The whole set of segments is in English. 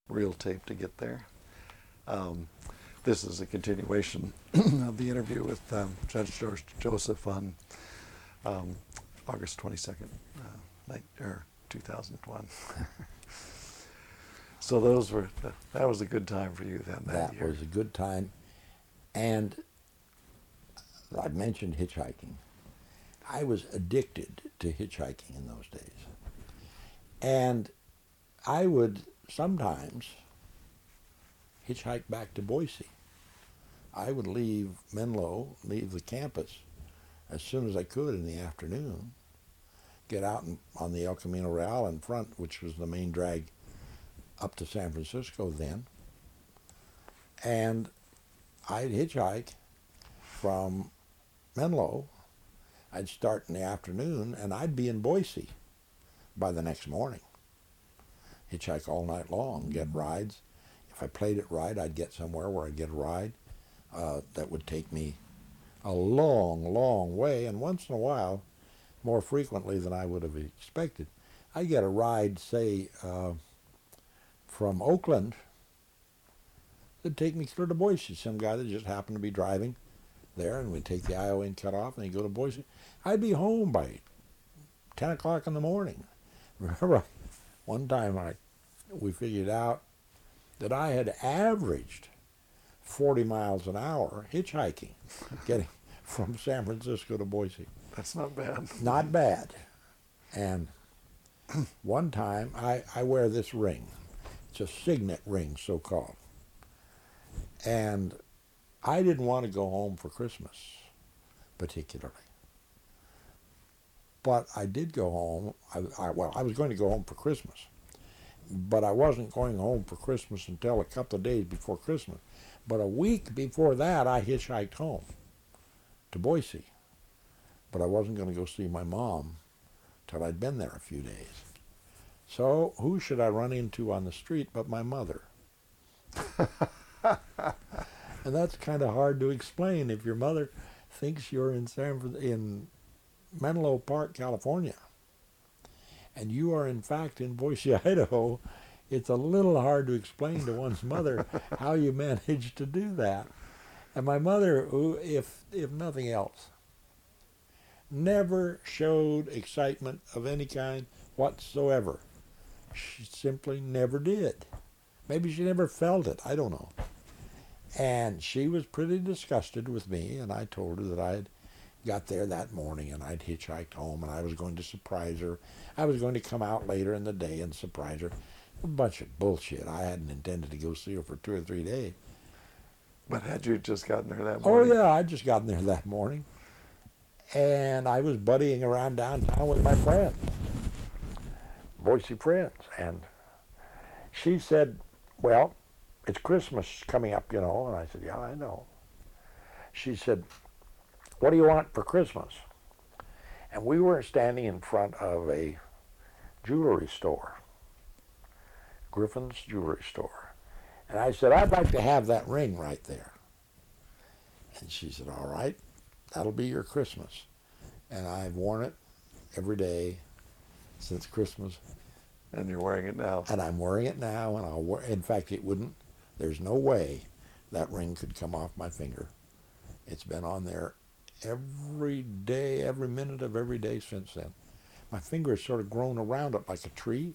reel tape to get there. Um, this is a continuation of the interview with Judge George Joseph on um, August 22nd, 2001. So that was a good time for you then, that year. That was a good time. And I mentioned hitchhiking. I was addicted to hitchhiking in those days. And I would sometimes hitchhike back to Boise. I would leave Menlo, leave the campus as soon as I could in the afternoon, get out on the El Camino Real in front, which was the main drag up to San Francisco then, and I'd hitchhike from Menlo. I'd start in the afternoon, and I'd be in Boise by the next morning. Hitchhike all night long, get rides. If I played it right, I'd get somewhere where I'd get a ride that would take me a long, long way, and once in a while, more frequently than I would have expected, I'd get a ride, say, from Oakland, that'd take me through to Boise. Some guy that just happened to be driving there, and we'd take the I-01 cut off, and he'd go to Boise. I'd be home by 10 o'clock in the morning. Remember, one time we figured out that I had averaged 40 miles an hour hitchhiking, getting from San Francisco to Boise. That's not bad. Not bad. And one time, I wear this ring. It's a signet ring, so-called. And I didn't want to go home for Christmas, particularly. But I did go home. I was going to go home for Christmas, but I wasn't going home for Christmas until a couple of days before Christmas. But a week before that, I hitchhiked home to Boise. But I wasn't going to go see my mom till I'd been there a few days. So who should I run into on the street but my mother? And that's kind of hard to explain if your mother thinks you're in Menlo Park, California, and you are in fact in Boise, Idaho. It's a little hard to explain to one's mother how you managed to do that. And my mother, who, if nothing else, never showed excitement of any kind whatsoever. She simply never did. Maybe she never felt it, I don't know. And she was pretty disgusted with me, and I told her that I had got there that morning and I'd hitchhiked home and I was going to surprise her. I was going to come out later in the day and surprise her. A bunch of bullshit. I hadn't intended to go see her for 2 or 3 days. But had you just gotten there that Oh morning? yeah, I'd just gotten there that morning. And I was buddying around downtown with my friends, Boise friends. And she said, well, it's Christmas coming up, you know. And I said, yeah, I know. She said, what do you want for Christmas? And we were standing in front of a jewelry store, Griffin's Jewelry Store. And I said, I'd like to have that ring right there. And she said, all right, that'll be your Christmas. And I've worn it every day since Christmas. And you're wearing it now. And I'm wearing it now, and I'll wear, in fact, there's no way that ring could come off my finger. It's been on there every day, every minute of every day since then. My finger has sort of grown around it like a tree.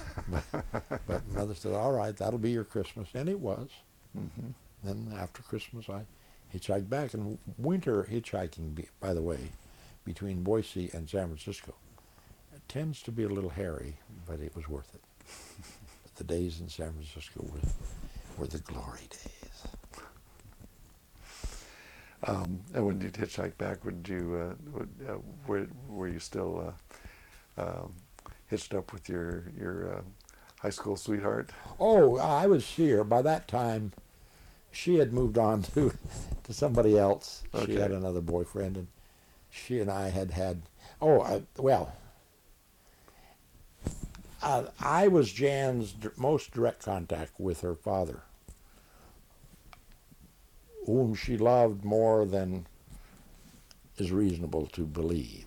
But Mother said, all right, that'll be your Christmas. And it was. Mm-hmm. Then after Christmas, I hitchhiked back. And winter hitchhiking, by the way, between Boise and San Francisco, it tends to be a little hairy, but it was worth it. But the days in San Francisco were the glory days. And when you hitchhiked back, were you still hitched up with your high school sweetheart? Oh, I was here. By that time, she had moved on to somebody else. Okay. She had another boyfriend, and she and I had. I was Jan's most direct contact with her father, whom she loved more than is reasonable to believe.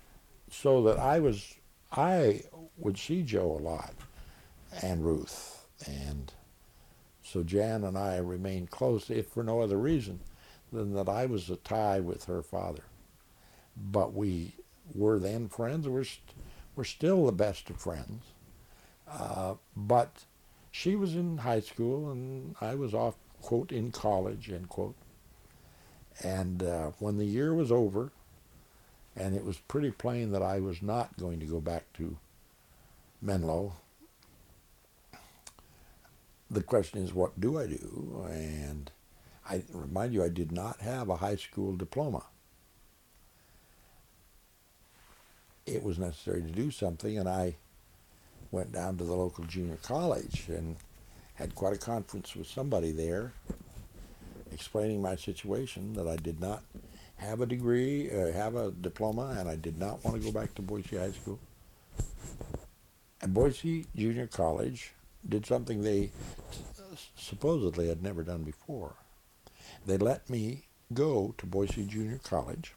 So that I would see Joe a lot, and Ruth, And so Jan and I remained close, if for no other reason than that I was a tie with her father. But we were then friends. We're still the best of friends. But she was in high school and I was off, quote, in college, end quote. And when the year was over, and it was pretty plain that I was not going to go back to Menlo, the question is, what do I do? And I remind you, I did not have a high school diploma. It was necessary to do something, and I went down to the local junior college and had quite a conference with somebody there explaining my situation, that I did not have a degree, have a diploma, and I did not want to go back to Boise High School. And Boise Junior College did something they supposedly had never done before. They let me go to Boise Junior College,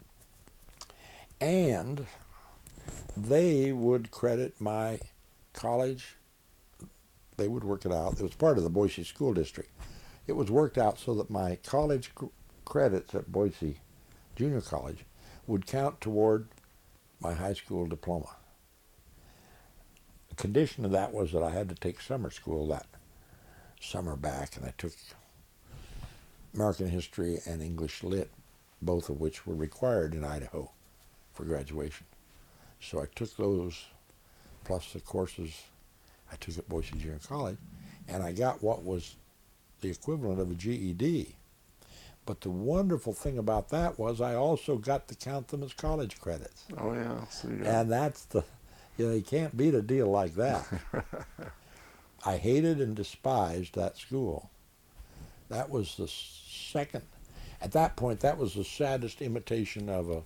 and they would credit my college. They would work it out. It was part of the Boise School District. It was worked out so that my college credits at Boise Junior College would count toward my high school diploma. The condition of that was that I had to take summer school that summer back, and I took American History and English Lit, both of which were required in Idaho for graduation. So I took those, plus the courses I took at Boise Junior College, and I got what was the equivalent of a GED. But the wonderful thing about that was I also got to count them as college credits. Oh, yeah. So And that's you can't beat a deal like that. I hated and despised that school. That was the second, at that point, that was the saddest imitation of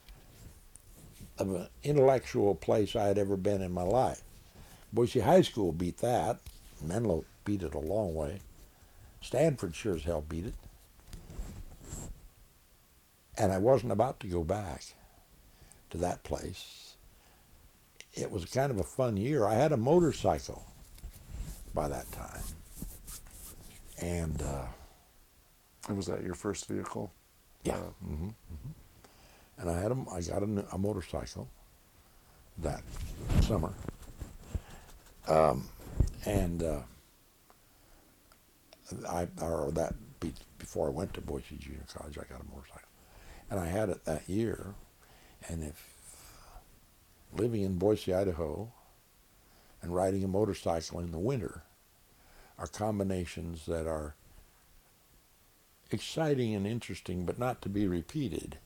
an intellectual place I had ever been in my life. Boise High School beat that. Menlo beat it a long way. Stanford sure as hell beat it. And I wasn't about to go back to that place. It was kind of a fun year. I had a motorcycle by that time. And was that your first vehicle? yeah. And I got a motorcycle that summer. Before I went to Boise Junior College, I got a motorcycle. And I had it that year. And if living in Boise, Idaho, and riding a motorcycle in the winter are combinations that are exciting and interesting, but not to be repeated.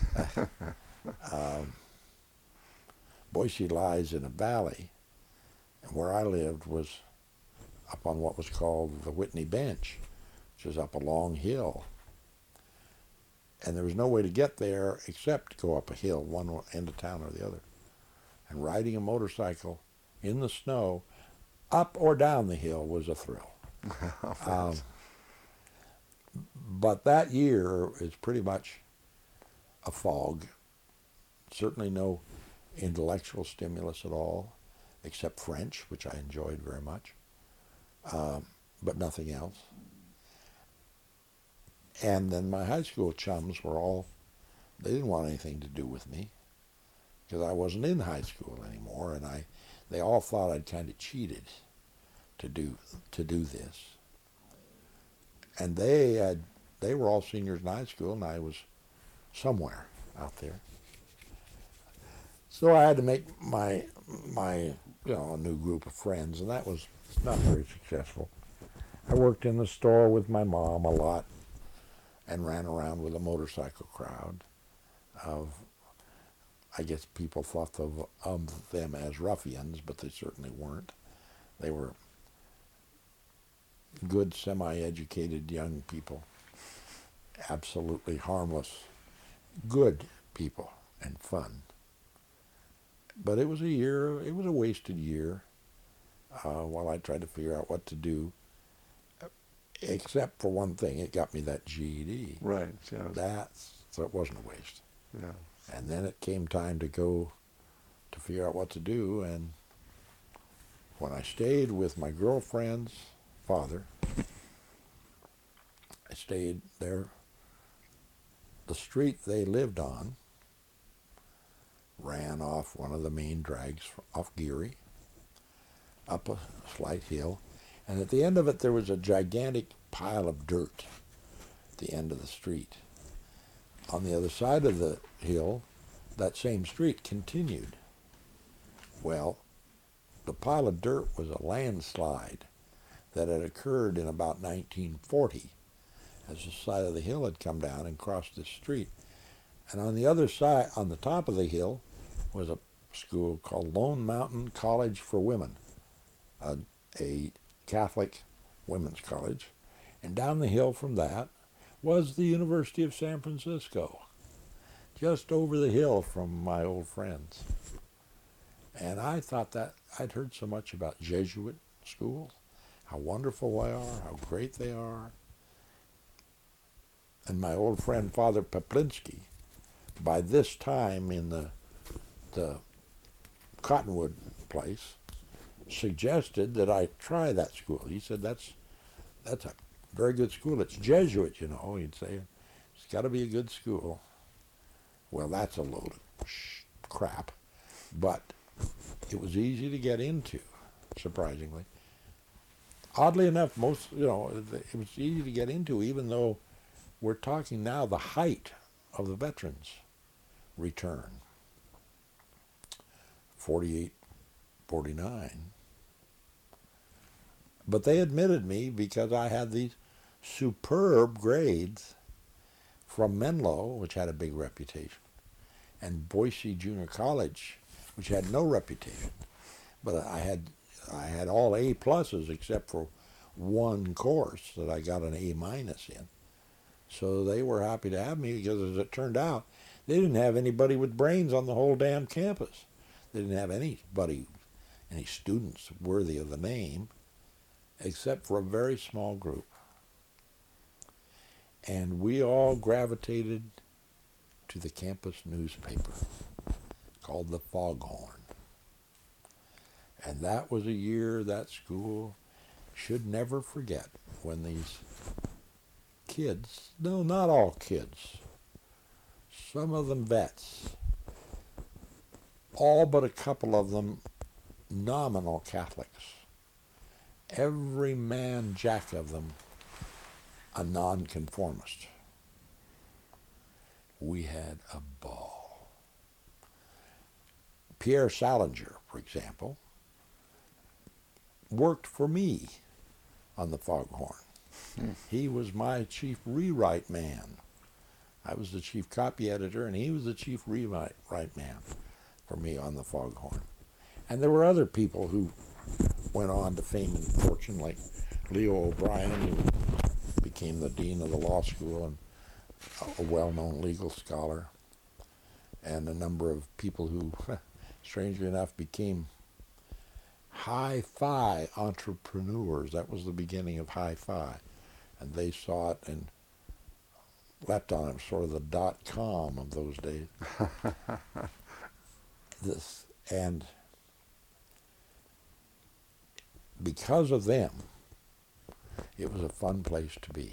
Boise lies in a valley, and where I lived was up on what was called the Whitney Bench, which is up a long hill. And there was no way to get there except to go up a hill, one end of town or the other. And riding a motorcycle in the snow, up or down the hill, was a thrill. But that year is pretty much a fog. Certainly no intellectual stimulus at all, except French, which I enjoyed very much, but nothing else. And then my high school chums were they didn't want anything to do with me because I wasn't in high school anymore, and they all thought I'd kind of cheated to do this. And they were all seniors in high school, and I was somewhere out there. So I had to make my a new group of friends, and that was not very successful. I worked in the store with my mom a lot and ran around with a motorcycle crowd of, I guess people thought of them as ruffians, but they certainly weren't. They were good, semi-educated young people, absolutely harmless, good people, and fun. But it was a wasted year while I tried to figure out what to do, except for one thing, it got me that GED. Right, yeah. So it wasn't a waste. Yeah. And then it came time to go to figure out what to do, and when I stayed with my girlfriend's father, I stayed there. The street they lived on ran off one of the main drags off Geary, up a slight hill, and at the end of it there was a gigantic pile of dirt at the end of the street. On the other side of the hill, that same street continued. Well, the pile of dirt was a landslide that had occurred in about 1940 as the side of the hill had come down and crossed the street. And on the other side, on the top of the hill, was a school called Lone Mountain College for Women, a Catholic women's college. And down the hill from that was the University of San Francisco, just over the hill from my old friends. And I thought that I'd heard so much about Jesuit schools, how wonderful they are, how great they are. And my old friend Father Peplinsky, by this time in the Cottonwood place, suggested that I try that school. He said, that's a very good school. It's Jesuit, you know. He'd say, it's got to be a good school. Well, that's a load of crap. But it was easy to get into, surprisingly. Oddly enough, it was easy to get into, even though we're talking now the height of the veterans return, 48, 49. But they admitted me because I had these superb grades from Menlo, which had a big reputation, and Boise Junior College, which had no reputation. But I had all A pluses except for one course that I got an A minus in. So they were happy to have me because, as it turned out, they didn't have anybody with brains on the whole damn campus. They didn't have any students worthy of the name, except for a very small group. And we all gravitated to the campus newspaper called the Foghorn. And that was a year that school should never forget, when these kids, no, not all kids, some of them vets, all but a couple of them nominal Catholics, every man jack of them a nonconformist. We had a ball. Pierre Salinger, for example, worked for me on the Foghorn. He was my chief rewrite man. I was the chief copy editor, and he was the chief rewrite man for me on the Foghorn. And there were other people who went on to fame and fortune, like Leo O'Brien, who became the dean of the law school and a well-known legal scholar, and a number of people who, strangely enough, became hi-fi entrepreneurs. That was the beginning of hi-fi. And they saw it and leapt on it, sort of the dot-com of those days. And because of them, it was a fun place to be.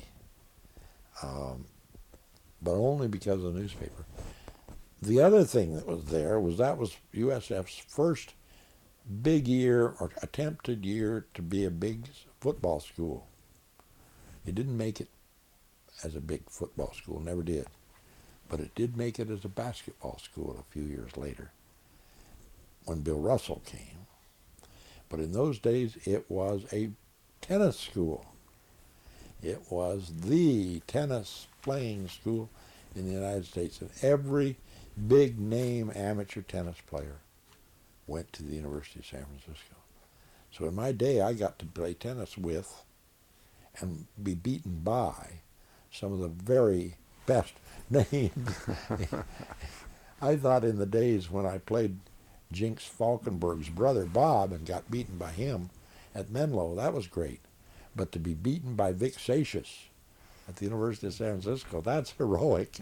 But only because of the newspaper. The other thing that was there was that was USF's first big year, or attempted year, to be a big football school. It didn't make it as a big football school, never did. But it did make it as a basketball school a few years later, when Bill Russell came. But in those days, it was a tennis school. It was the tennis playing school in the United States, and every big name amateur tennis player went to the University of San Francisco. So in my day, I got to play tennis with and be beaten by some of the very best names. I thought in the days when I played Jinx Falkenberg's brother, Bob, and got beaten by him at Menlo, that was great. But to be beaten by Vic Satius at the University of San Francisco, that's heroic.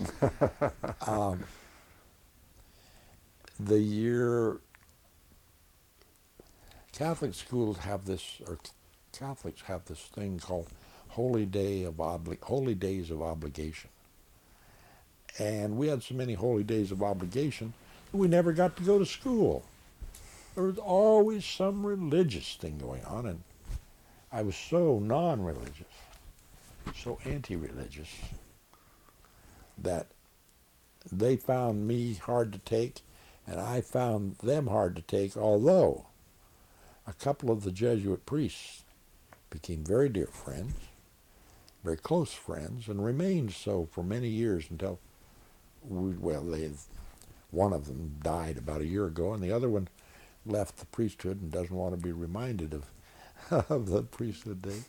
The year Catholic schools have this, or Catholics have this thing called Holy Days of Obligation. And we had so many holy days of obligation that we never got to go to school. There was always some religious thing going on, and I was so non-religious, so anti-religious, that they found me hard to take, and I found them hard to take, although a couple of the Jesuit priests became very dear friends, very close friends, and remained so for many years until, one of them died about a year ago, and the other one left the priesthood and doesn't want to be reminded of, of the priesthood days.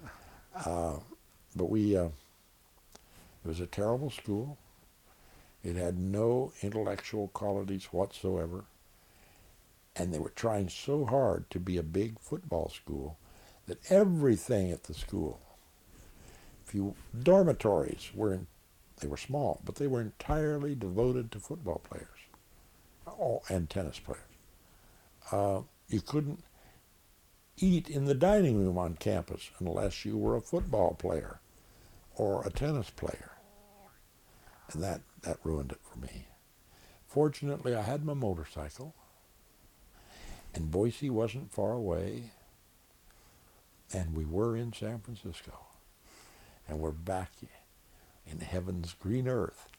But it was a terrible school. It had no intellectual qualities whatsoever, and they were trying so hard to be a big football school that everything at the school, dormitories they were small, but they were entirely devoted to football players, and tennis players. You couldn't eat in the dining room on campus unless you were a football player or a tennis player. And that ruined it for me. Fortunately, I had my motorcycle, and Boise wasn't far away, and we were in San Francisco, and we're back in heaven's green earth.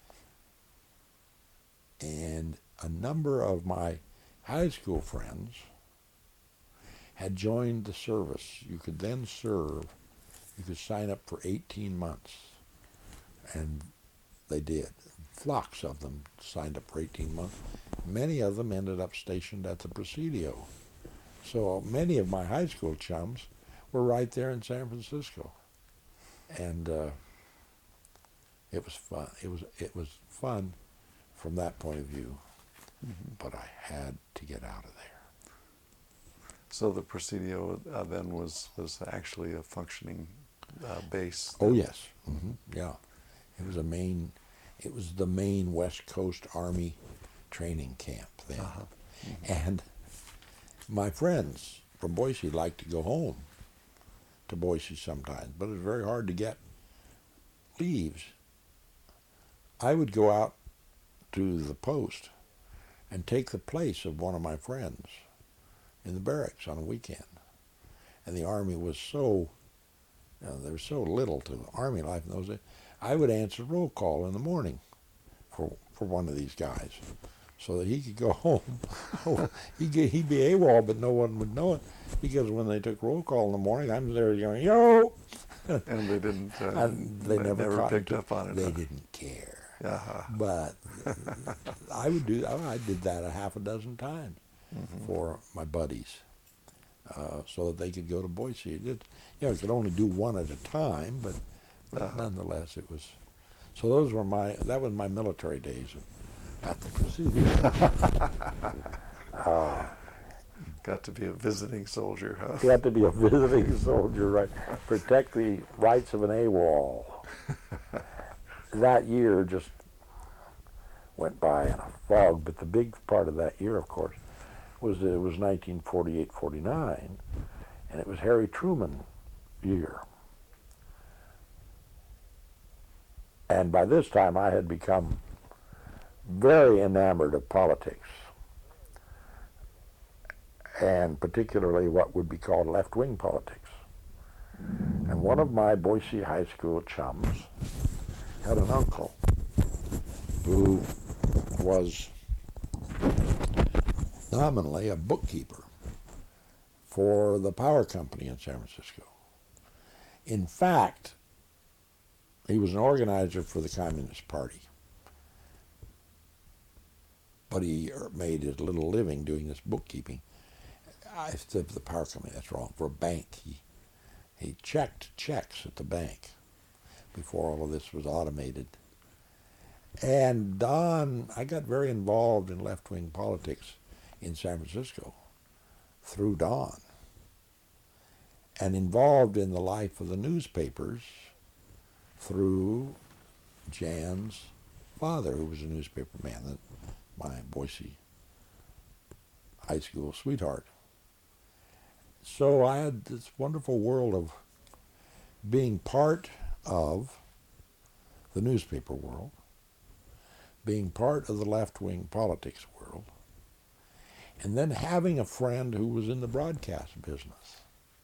And a number of my high school friends had joined the service. You could then serve. You could sign up for 18 months. And they did. Flocks of them signed up for 18 months. Many of them ended up stationed at the Presidio. So many of my high school chums were right there in San Francisco. And it was fun. It was fun from that point of view. Mm-hmm. But I had to get out of there. So the Presidio then was actually a functioning base. Oh yes, mm-hmm. Yeah. It was the main West Coast Army training camp then. Uh-huh. Mm-hmm. And my friends from Boise liked to go home to Boise sometimes, but it was very hard to get leaves. I would go out to the post and take the place of one of my friends in the barracks on a weekend. And the Army was so, there was so little to Army life in those days. I would answer roll call in the morning for one of these guys so that he could go home. He'd be AWOL, but no one would know it, because when they took roll call in the morning, I'm there going, yo! And they didn't, they never picked up on it. They didn't care. Uh-huh. But I did that a half a dozen times. Mm-hmm. For my buddies, so that they could go to Boise. You could only do one at a time, but nonetheless, it was. So that was my military days at the Presidio. Got to be a visiting soldier, huh? You had to be a visiting soldier, right? Protect the rights of an AWOL. That year just went by in a fog, but the big part of that year, of course, was that it was 1948-49, and it was Harry Truman year. And by this time, I had become very enamored of politics, and particularly what would be called left-wing politics. And one of my Boise high school chums had an uncle who was nominally a bookkeeper for the power company in San Francisco. In fact, he was an organizer for the Communist Party, but he made his little living doing this bookkeeping. I said the power company, that's wrong, for a bank. He checked checks at the bank before all of this was automated. And I got very involved in left-wing politics in San Francisco through Don, and involved in the life of the newspapers through Jan's father, who was a newspaper man, my Boise high school sweetheart. So I had this wonderful world of being part of the newspaper world, being part of the left-wing politics world, and then having a friend who was in the broadcast business.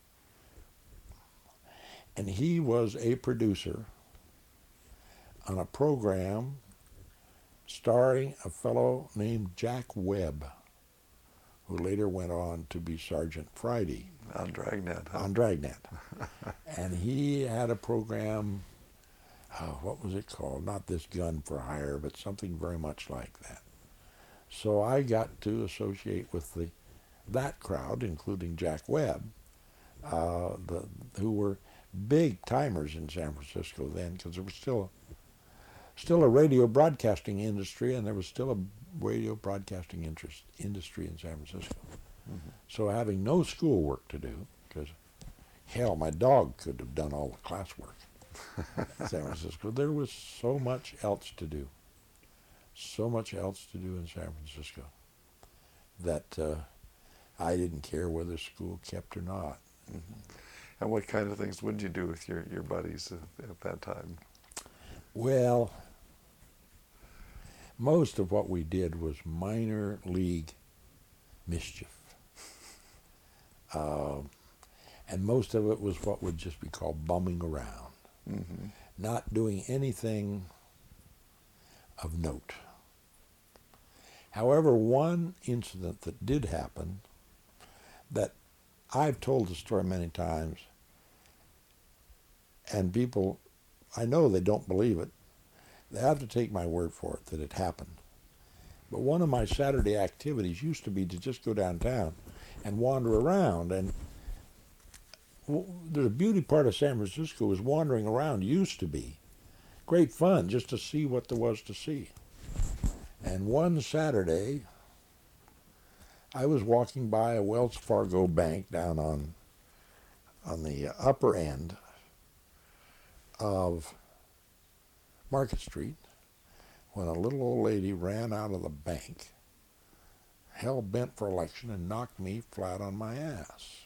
And he was a producer on a program starring a fellow named Jack Webb, who later went on to be Sergeant Friday. On Dragnet. Huh? On Dragnet. And he had a program, what was it called? Not This Gun for Hire, but something very much like that. So I got to associate with that crowd, including Jack Webb, who were big timers in San Francisco then, because there was still a radio broadcasting industry, and there was still a radio broadcasting industry in San Francisco. Mm-hmm. So having no schoolwork to do, because hell, my dog could have done all the classwork in San Francisco. There was so much else to do. So much else to do in San Francisco that I didn't care whether school kept or not. Mm-hmm. And what kind of things would you do with your buddies at that time? Well, most of what we did was minor league mischief. And most of it was what would just be called bumming around, mm-hmm. not doing anything of note. However, one incident that did happen, that I've told the story many times, and people, I know they don't believe it. They have to take my word for it that it happened. But one of my Saturday activities used to be to just go downtown and wander around. And the beauty part of San Francisco is wandering around used to be great fun just to see what there was to see. And one Saturday, I was walking by a Wells Fargo bank down on the upper end of Market Street when a little old lady ran out of the bank, hell-bent for election, and knocked me flat on my ass.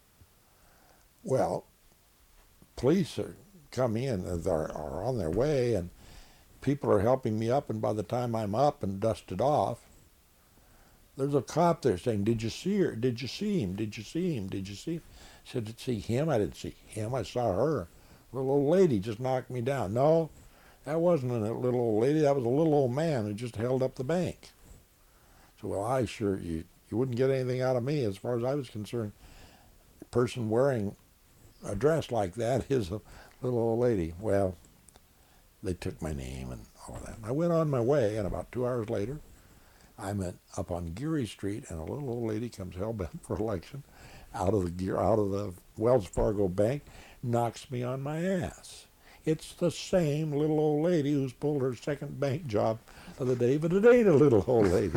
Well, police come in, are on their way, and people are helping me up, and by the time I'm up and dusted off, there's a cop there saying, "Did you see her? Did you see him? Did you see him? Did you see him?" I said, "Did you see him? I didn't see him. I saw her. A little old lady just knocked me down." "No, that wasn't a little old lady. That was a little old man who just held up the bank." So, well, you wouldn't get anything out of me as far as I was concerned. A person wearing a dress like that is a little old lady. Well, they took my name and all of that. And I went on my way, and about 2 hours later, I'm up on Geary Street, and a little old lady comes hell-bent for election out of the Wells Fargo bank, knocks me on my ass. It's the same little old lady who's pulled her second bank job of the day, but it ain't a little old lady.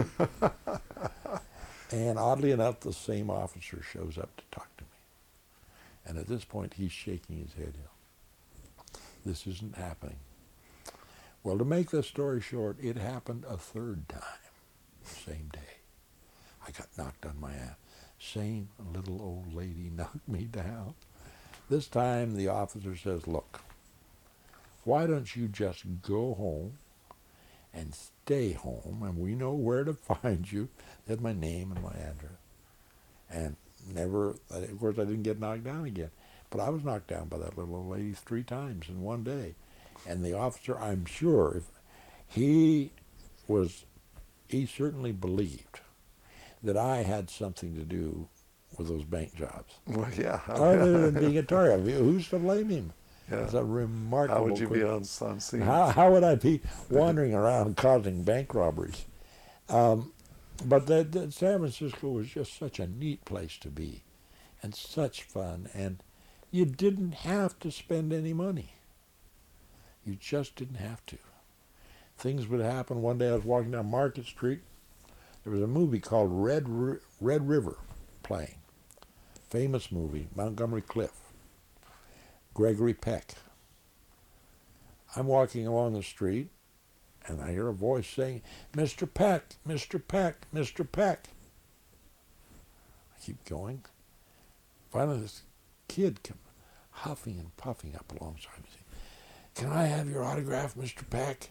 And oddly enough, the same officer shows up to talk to me. And at this point, he's shaking his head. This isn't happening. Well, to make the story short, it happened a third time, same day. I got knocked on my ass. Same little old lady knocked me down. This time, the officer says, "Look, why don't you just go home and stay home, and we know where to find you." They had my name and my address. And of course, I didn't get knocked down again. But I was knocked down by that little old lady 3 times in one day. And the officer, I'm sure, he certainly believed that I had something to do with those bank jobs. Well, yeah. Other than being a target. Who's to blame him? Yeah. It's a remarkable. How would you be on scene? How would I be wandering around causing bank robberies? But San Francisco was just such a neat place to be, and such fun, and you didn't have to spend any money. You just didn't have to. Things would happen. One day I was walking down Market Street. There was a movie called Red River playing. Famous movie, Montgomery Clift. Gregory Peck. I'm walking along the street, and I hear a voice saying, "Mr. Peck, Mr. Peck, Mr. Peck." I keep going. Finally, this kid came huffing and puffing up alongside me, saying, "Can I have your autograph, Mr. Peck?"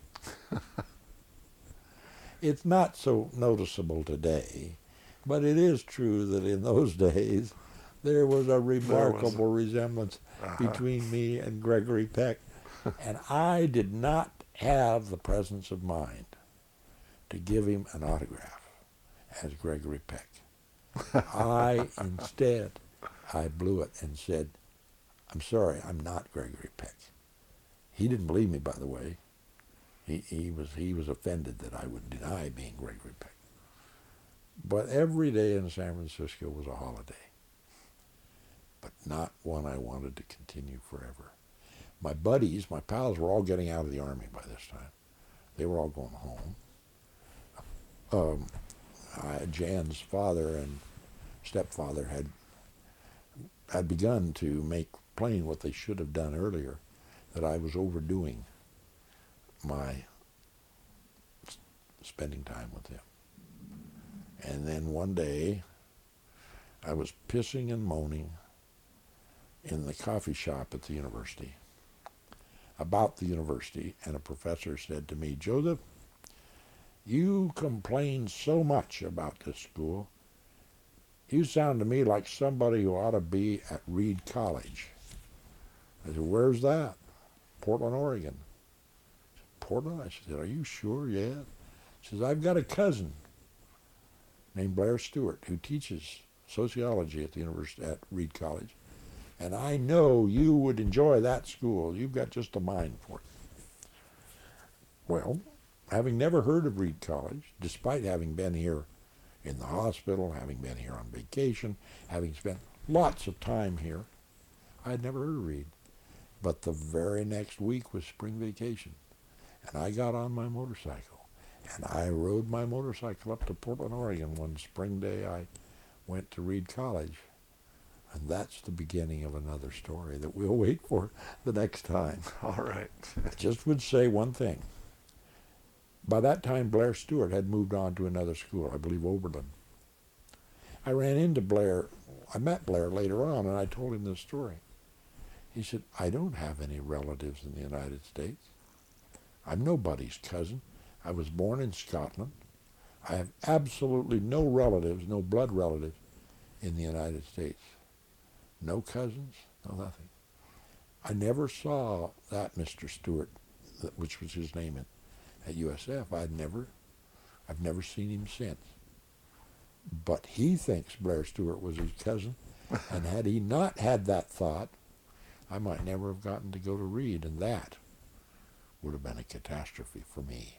It's not so noticeable today, but it is true that in those days there was a remarkable resemblance between me and Gregory Peck, and I did not have the presence of mind to give him an autograph as Gregory Peck. Instead, I blew it and said, "I'm sorry, I'm not Gregory Peck." He didn't believe me, by the way. He was offended that I would deny being Gregory Peck. But every day in San Francisco was a holiday, but not one I wanted to continue forever. My buddies, my pals, were all getting out of the Army by this time. They were all going home. Jan's father and stepfather had begun to make plain what they should have done earlier, that I was overdoing my spending time with him. And then one day, I was pissing and moaning in the coffee shop at the university, about the university, and a professor said to me, "Joseph, you complain so much about this school. You sound to me like somebody who ought to be at Reed College." I said, "Where's that?" "Portland, Oregon." I said, "Portland?" I said, "Are you sure?" "Yeah." He says, "I've got a cousin named Blair Stewart who teaches sociology at the university at Reed College, and I know you would enjoy that school. You've got just a mind for it." Well, having never heard of Reed College, despite having been here in the hospital, having been here on vacation, having spent lots of time here, I had never heard of Reed. But the very next week was spring vacation, and I got on my motorcycle, and I rode my motorcycle up to Portland, Oregon one spring day. I went to Reed College, and that's the beginning of another story that we'll wait for the next time. All right. I just would say one thing. By that time, Blair Stewart had moved on to another school, I believe Oberlin. I ran into Blair. I met Blair later on, and I told him this story. He said, "I don't have any relatives in the United States. I'm nobody's cousin. I was born in Scotland. I have absolutely no relatives, no blood relatives in the United States. No cousins, no nothing. I never saw that Mr. Stewart, which was his name at USF. I've never seen him since. But he thinks Blair Stewart was his cousin, and had he not had that thought, I might never have gotten to go to Reed, and that would have been a catastrophe for me."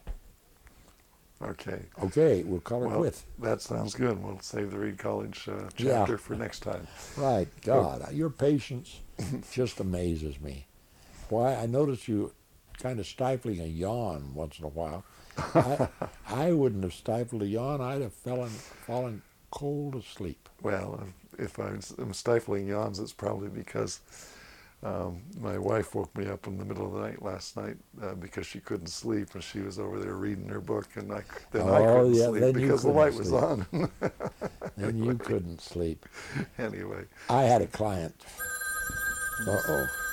Okay. Okay, we'll call it quits. That sounds good. We'll save the Reed College chapter for next time. Right. God, your patience just amazes me. Why, I notice you kind of stifling a yawn once in a while. I wouldn't have stifled a yawn. I'd have fallen cold asleep. Well, if I'm stifling yawns, it's probably because my wife woke me up in the middle of the night last night because she couldn't sleep, and she was over there reading her book, and I couldn't sleep because the light was on. Then you couldn't sleep. Anyway. I had a client. Uh-oh.